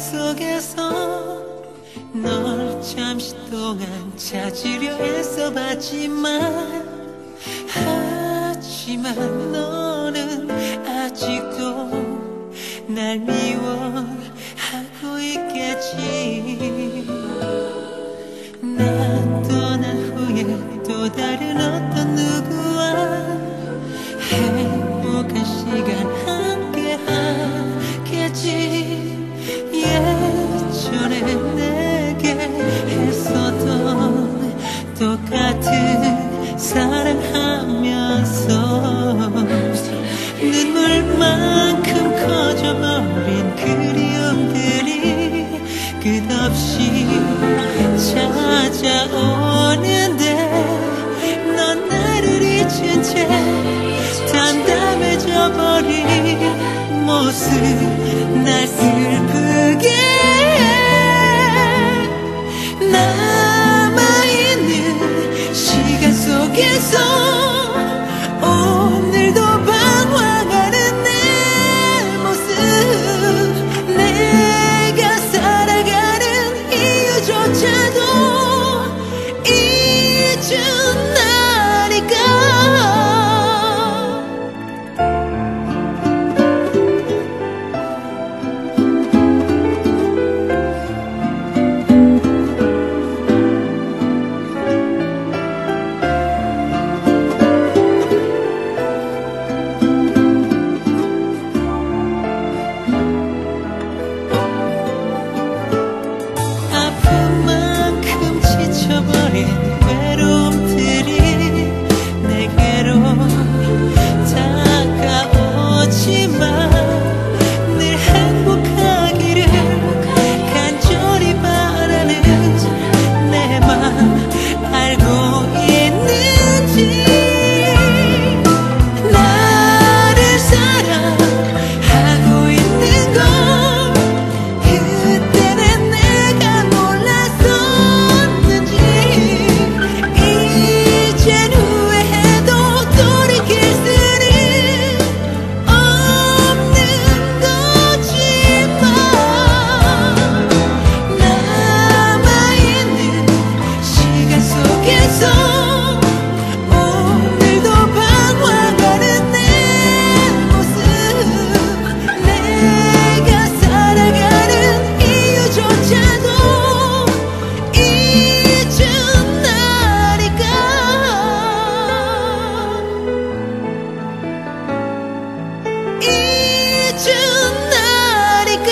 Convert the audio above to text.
속에서 널 잠시 동안 찾으려 애써봤지만 너는 아직도 날 미워하고 있겠지. 난 떠난 후에 또 다른 어떤 누구와 행복한 시간 함께 하겠지. 예전에 내게 했었던 똑같은 사랑하면서 눈물만큼 커져버린 그리움들이 끝없이 찾아오는데 넌 나를 잊은 채 담담해져버린 모습 날 슬프게 해. 남아있는 시간 속에서 오늘도 방황하는 내 모습, 내가 살아가는 이유조차도 잊은 나니까. 외로움들이 내게로 다가오지만 늘 행복하기를 간절히 바라는 내 맘 알고 있는지. 나를 사랑하고 있는 걸 그때는 내가 몰랐었는지. 이젠 후회해도 돌이킬 수는 없는 거지만 남아있는 시간 속에서 오늘도 방황하는 내 모습, 내가 살아가는 이유조차도 잊은 나니까. 잊은 나니까.